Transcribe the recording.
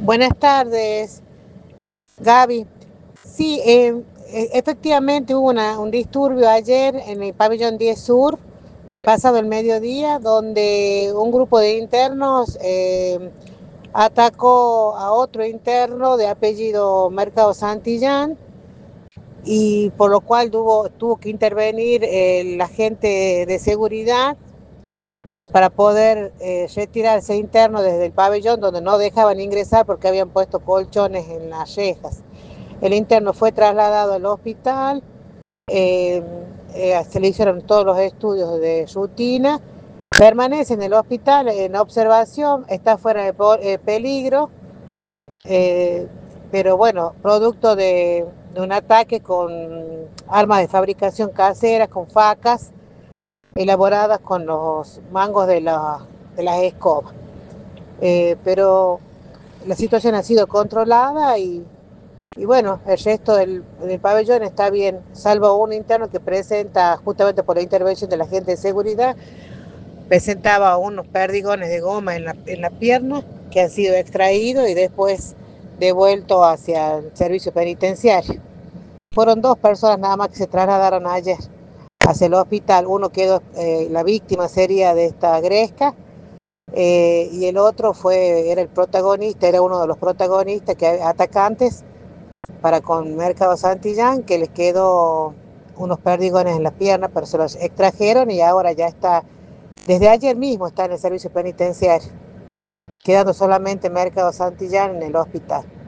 Buenas tardes, Gaby. Sí, efectivamente hubo un disturbio ayer en el pabellón 10 Sur, pasado el mediodía, donde un grupo de internos atacó a otro interno de apellido Mercado Santillán y por lo cual tuvo que intervenir el agente de seguridad para poder retirar ese interno desde el pabellón donde no dejaban ingresar porque habían puesto colchones en las rejas. El interno fue trasladado al hospital, eh, se le hicieron todos los estudios de rutina, permanece en el hospital en observación, está fuera de peligro, eh, pero bueno, producto de un ataque con armas de fabricación caseras, con facas, elaboradas con los mangos de las escobas. Pero la situación ha sido controlada y bueno, el resto del pabellón está bien, salvo un interno que presenta, justamente por la intervención de la gente de seguridad, presentaba unos perdigones de goma en la pierna que han sido extraídos y después devueltos hacia el servicio penitenciario. Fueron dos personas nada más que se trasladaron ayer hacia el hospital. Uno quedó, la víctima sería de esta gresca, y el otro era el protagonista, era uno de los protagonistas atacantes para con Mercado Santillán, que les quedó unos perdigones en las piernas, pero se los extrajeron y ahora ya está, desde ayer mismo está en el servicio penitenciario, quedando solamente Mercado Santillán en el hospital.